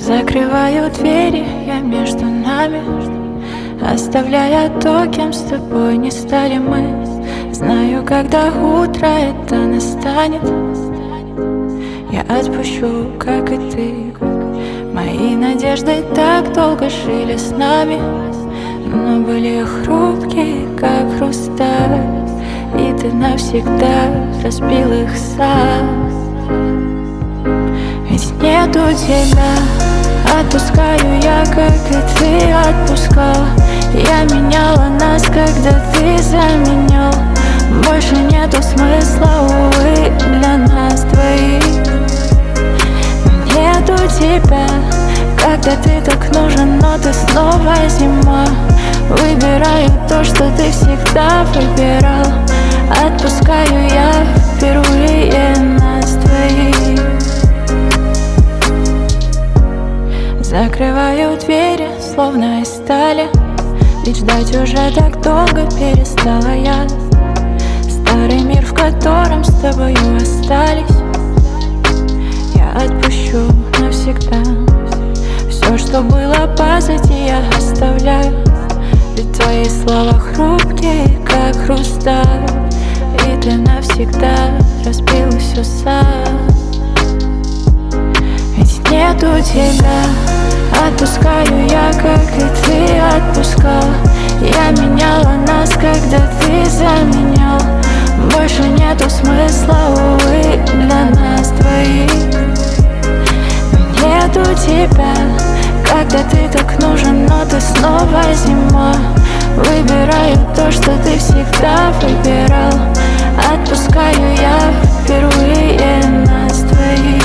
Закрываю двери я между нами, оставляя то, кем с тобой не стали мы. Знаю, когда утро это настанет, я отпущу, как и ты. Мои надежды так долго жили с нами, но были хрупкие, как хрусталь, и ты навсегда разбил их сам. Ведь нету тебя, отпускаю я, как и ты отпускал. Я меняла нас, когда ты заменял. Больше нету смысла, увы, для нас двоих. Нету тебя, когда ты так нужен, но ты снова зима. Выбираю то, что ты всегда выбирал. Отпускаю я впервые нас двоих. Закрываю двери, словно из стали, ведь ждать уже так долго перестала я. Старый мир, в котором с тобою остались, я отпущу навсегда. Все, что было позади, я оставляю, ведь твои слова хрупкие, как хрусталь, и ты навсегда разбил все сам. Ведь нету тебя, отпускаю я, как и ты отпускал. Я меняла нас, когда ты заменял. Больше нету смысла, увы, для нас двоих. Нету тебя, когда ты так нужен, но ты снова зима. Выбираю то, что ты всегда выбирал. Отпускаю я впервые нас двоих.